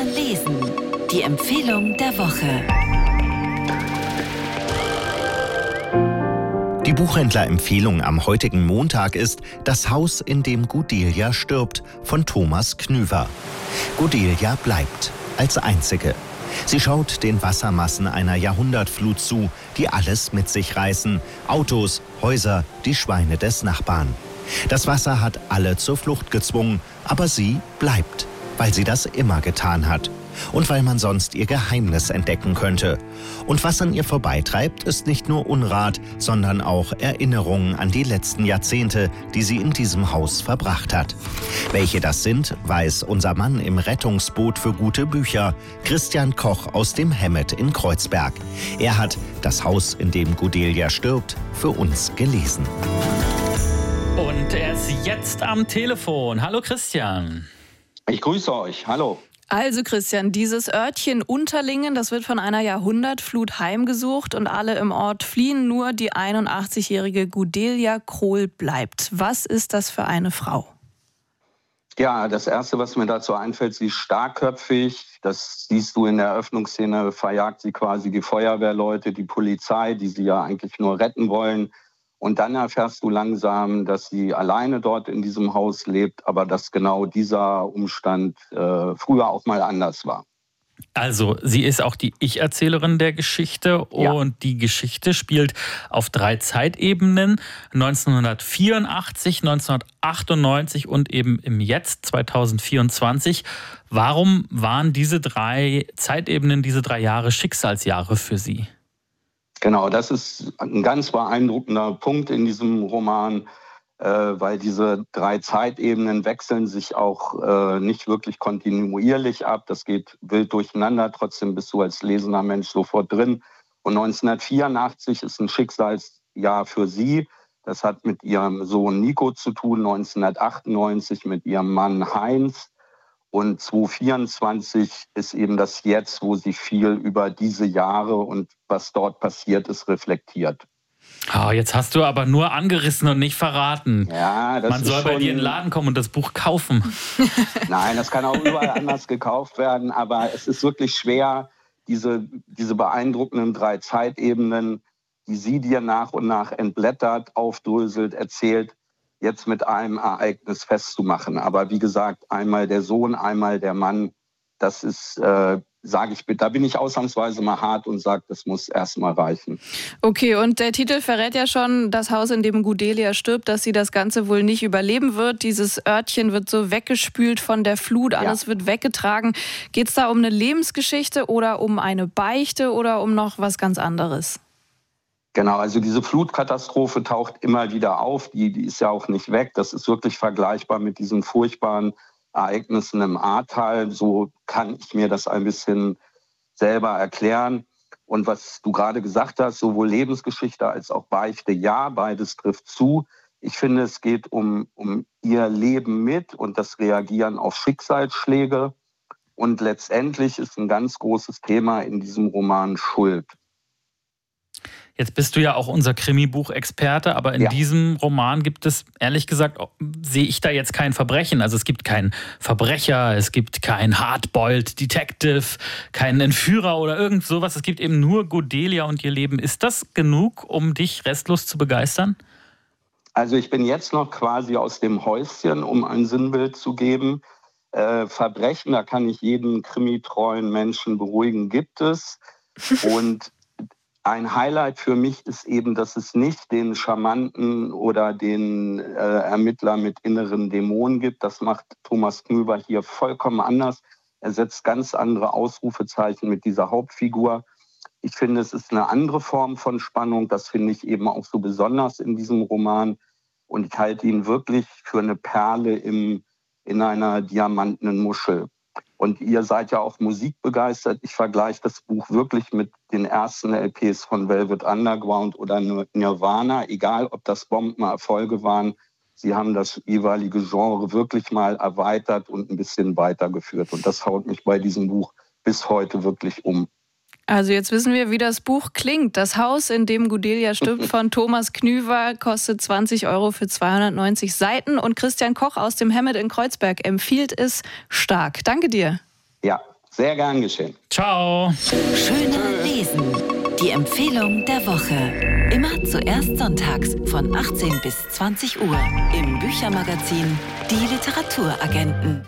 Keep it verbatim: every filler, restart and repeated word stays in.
lesen. Die Empfehlung der Woche. Die Buchhändlerempfehlung am heutigen Montag ist Das Haus, in dem Gudelia stirbt von Thomas Knüver. Gudelia bleibt als einzige. Sie schaut den Wassermassen einer Jahrhundertflut zu, die alles mit sich reißen. Autos, Häuser, die Schweine des Nachbarn. Das Wasser hat alle zur Flucht gezwungen, aber sie bleibt, weil sie das immer getan hat. Und weil man sonst ihr Geheimnis entdecken könnte. Und was an ihr vorbeitreibt, ist nicht nur Unrat, sondern auch Erinnerungen an die letzten Jahrzehnte, die sie in diesem Haus verbracht hat. Welche das sind, weiß unser Mann im Rettungsboot für gute Bücher, Christian Koch aus dem Hemmet in Kreuzberg. Er hat Das Haus, in dem Gudelia stirbt, für uns gelesen. Und er ist jetzt am Telefon. Hallo Christian. Ich grüße euch. Hallo. Also Christian, dieses Örtchen Unterlingen, das wird von einer Jahrhundertflut heimgesucht und alle im Ort fliehen, nur die einundachtzigjährige Gudelia Krohl bleibt. Was ist das für eine Frau? Ja, das Erste, was mir dazu einfällt, sie ist starkköpfig. Das siehst du in der Eröffnungsszene, verjagt sie quasi die Feuerwehrleute, die Polizei, die sie ja eigentlich nur retten wollen. Und dann erfährst du langsam, dass sie alleine dort in diesem Haus lebt, aber dass genau dieser Umstand äh, früher auch mal anders war. Also, sie ist auch die Ich-Erzählerin der Geschichte Ja. und die Geschichte spielt auf drei Zeitebenen, neunzehnhundertvierundachtzig, neunzehnhundertachtundneunzig und eben im Jetzt, zweitausendvierundzwanzig. Warum waren diese drei Zeitebenen, diese drei Jahre Schicksalsjahre für Sie? Genau, das ist ein ganz beeindruckender Punkt in diesem Roman, äh, weil diese drei Zeitebenen wechseln sich auch äh, nicht wirklich kontinuierlich ab. Das geht wild durcheinander, trotzdem bist du als lesender Mensch sofort drin. Und neunzehnhundertvierundachtzig ist ein Schicksalsjahr für sie. Das hat mit ihrem Sohn Nico zu tun, neunzehnhundertachtundneunzig mit ihrem Mann Heinz. Und zweitausendvierundzwanzig ist eben das Jetzt, wo sie viel über diese Jahre und was dort passiert ist, reflektiert. Oh, jetzt hast du aber nur angerissen und nicht verraten. Ja, das Man ist soll schon... bei dir in den Laden kommen und das Buch kaufen. Nein, das kann auch überall anders gekauft werden, aber es ist wirklich schwer, diese, diese beeindruckenden drei Zeitebenen, die sie dir nach und nach entblättert, aufdröselt, erzählt, jetzt mit einem Ereignis festzumachen. Aber wie gesagt, einmal der Sohn, einmal der Mann, das ist, äh, sage ich, da bin ich ausnahmsweise mal hart und sage, das muss erst mal reichen. Okay, und der Titel verrät ja schon, das Haus, in dem Gudelia stirbt, dass sie das Ganze wohl nicht überleben wird. Dieses Örtchen wird so weggespült von der Flut, alles ja. wird weggetragen. Geht es da um eine Lebensgeschichte oder um eine Beichte oder um noch was ganz anderes? Genau, also diese Flutkatastrophe taucht immer wieder auf, die, die ist ja auch nicht weg. Das ist wirklich vergleichbar mit diesen furchtbaren Ereignissen im Ahrtal. So kann ich mir das ein bisschen selber erklären. Und was du gerade gesagt hast, sowohl Lebensgeschichte als auch Beichte, ja, beides trifft zu. Ich finde, es geht um, um ihr Leben mit und das Reagieren auf Schicksalsschläge. Und letztendlich ist ein ganz großes Thema in diesem Roman Schuld. Jetzt bist du ja auch unser Krimi-Buch-Experte, aber in ja. diesem Roman gibt es, ehrlich gesagt, sehe ich da jetzt kein Verbrechen. Also es gibt keinen Verbrecher, es gibt keinen Hardboiled Detective, keinen Entführer oder irgend sowas. Es gibt eben nur Gudelia und ihr Leben. Ist das genug, um dich restlos zu begeistern? Also ich bin jetzt noch quasi aus dem Häuschen, um ein Sinnbild zu geben. Äh, Verbrechen, da kann ich jeden krimitreuen Menschen beruhigen, gibt es. Und ein Highlight für mich ist eben, dass es nicht den charmanten oder den äh, Ermittler mit inneren Dämonen gibt. Das macht Thomas Knüver hier vollkommen anders. Er setzt ganz andere Ausrufezeichen mit dieser Hauptfigur. Ich finde, es ist eine andere Form von Spannung. Das finde ich eben auch so besonders in diesem Roman. Und ich halte ihn wirklich für eine Perle im, in einer diamantenen Muschel. Und ihr seid ja auch musikbegeistert. Ich vergleiche das Buch wirklich mit den ersten L Ps von Velvet Underground oder Nirvana. Egal, ob das Bombenerfolge waren. Sie haben das jeweilige Genre wirklich mal erweitert und ein bisschen weitergeführt. Und das haut mich bei diesem Buch bis heute wirklich um. Also jetzt wissen wir, wie das Buch klingt. Das Haus, in dem Gudelia stirbt, von Thomas Knüver, kostet zwanzig Euro für zweihundertneunzig Seiten. Und Christian Koch aus dem Hemmet in Kreuzberg empfiehlt es stark. Danke dir. Ja, Sehr gern geschehen. Ciao. Schöne Lesen. Die Empfehlung der Woche. Immer zuerst sonntags von achtzehn bis zwanzig Uhr im Büchermagazin Die Literaturagenten.